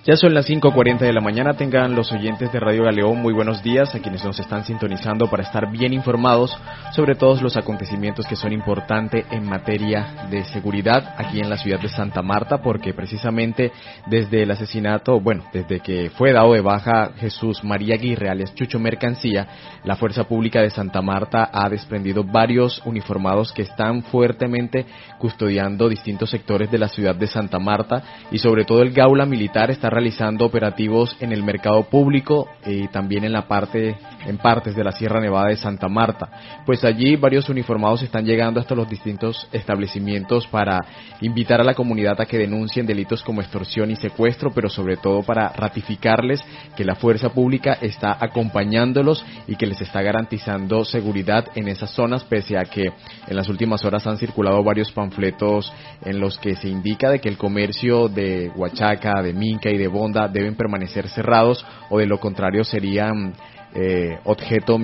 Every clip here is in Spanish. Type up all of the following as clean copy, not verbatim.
Ya son las 5:40 de la mañana, tengan los oyentes de Radio Galeón muy buenos días, a quienes nos están sintonizando para estar bien informados sobre todos los acontecimientos que son importantes en materia de seguridad aquí en la ciudad de Santa Marta, porque precisamente desde el asesinato, desde que fue dado de baja Jesús María Aguirre, alias Chucho Mercancía, la Fuerza Pública de Santa Marta ha desprendido varios uniformados que están fuertemente custodiando distintos sectores de la ciudad de Santa Marta, y sobre todo el Gaula Militar está realizando operativos en el mercado público y también en partes de la Sierra Nevada de Santa Marta. Pues allí varios uniformados están llegando hasta los distintos establecimientos para invitar a la comunidad a que denuncien delitos como extorsión y secuestro, pero sobre todo para ratificarles que la fuerza pública está acompañándolos y que les está garantizando seguridad en esas zonas, pese a que en las últimas horas han circulado varios panfletos en los que se indica de que el comercio de Huachaca, de Minca y de Bonda deben permanecer cerrados, o de lo contrario serían objeto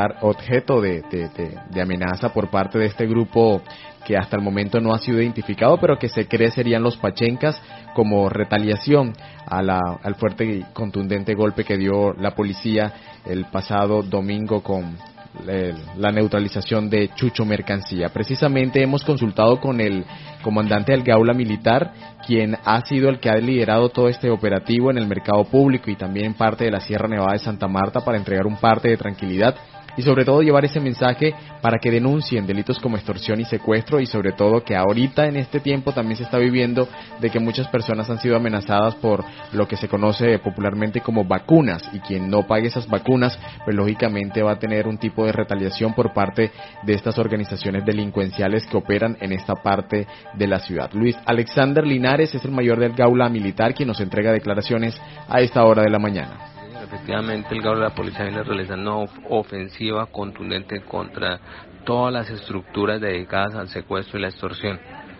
de amenaza por parte de este grupo que hasta el momento no ha sido identificado, pero que se cree serían los pachencas, como retaliación al fuerte y contundente golpe que dio la policía el pasado domingo con la neutralización de Chucho Mercancía. Precisamente hemos consultado con el comandante del Gaula Militar, quien ha sido el que ha liderado todo este operativo en el mercado público y también en parte de la Sierra Nevada de Santa Marta, para entregar un parte de tranquilidad y sobre todo llevar ese mensaje para que denuncien delitos como extorsión y secuestro, y sobre todo que ahorita en este tiempo también se está viviendo de que muchas personas han sido amenazadas por lo que se conoce popularmente como vacunas, y quien no pague esas vacunas pues lógicamente va a tener un tipo de retaliación por parte de estas organizaciones delincuenciales que operan en esta parte de la ciudad. Luis Alexander Linares es el mayor del Gaula Militar, quien nos entrega declaraciones a esta hora de la mañana. Efectivamente, el Gaula de la Policía viene realizando una ofensiva contundente contra todas las estructuras dedicadas al secuestro y la extorsión.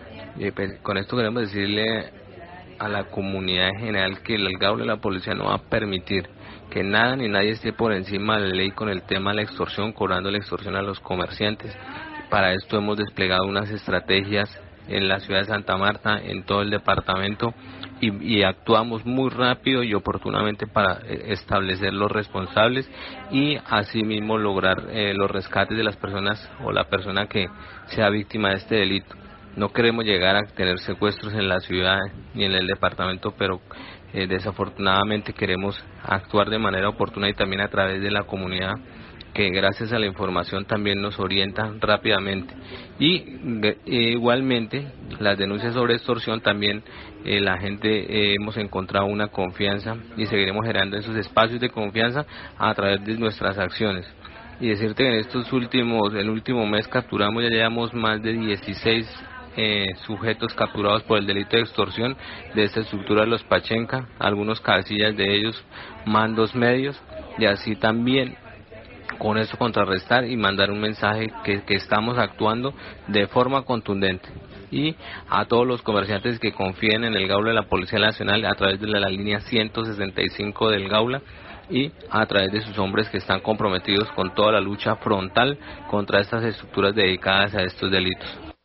Con esto queremos decirle a la comunidad en general que el Gaula de la Policía no va a permitir que nada ni nadie esté por encima de la ley con el tema de la extorsión, cobrando la extorsión a los comerciantes. Para esto hemos desplegado unas estrategias en la ciudad de Santa Marta, en todo el departamento, y actuamos muy rápido y oportunamente para establecer los responsables y asimismo lograr los rescates de las personas o la persona que sea víctima de este delito. No queremos llegar a tener secuestros en la ciudad ni en el departamento, pero desafortunadamente queremos actuar de manera oportuna y también a través de la comunidad, que gracias a la información también nos orientan rápidamente. Y igualmente las denuncias sobre extorsión también la gente hemos encontrado una confianza y seguiremos generando esos espacios de confianza a través de nuestras acciones. Y decirte que en el último mes capturamos, ya llevamos más de 16 sujetos capturados por el delito de extorsión de esta estructura de los Pachenca, algunos cabecillas de ellos, mandos medios, y así también con eso contrarrestar y mandar un mensaje que estamos actuando de forma contundente. Y a todos los comerciantes que confíen en el Gaula de la Policía Nacional a través de la línea 165 del Gaula, y a través de sus hombres que están comprometidos con toda la lucha frontal contra estas estructuras dedicadas a estos delitos.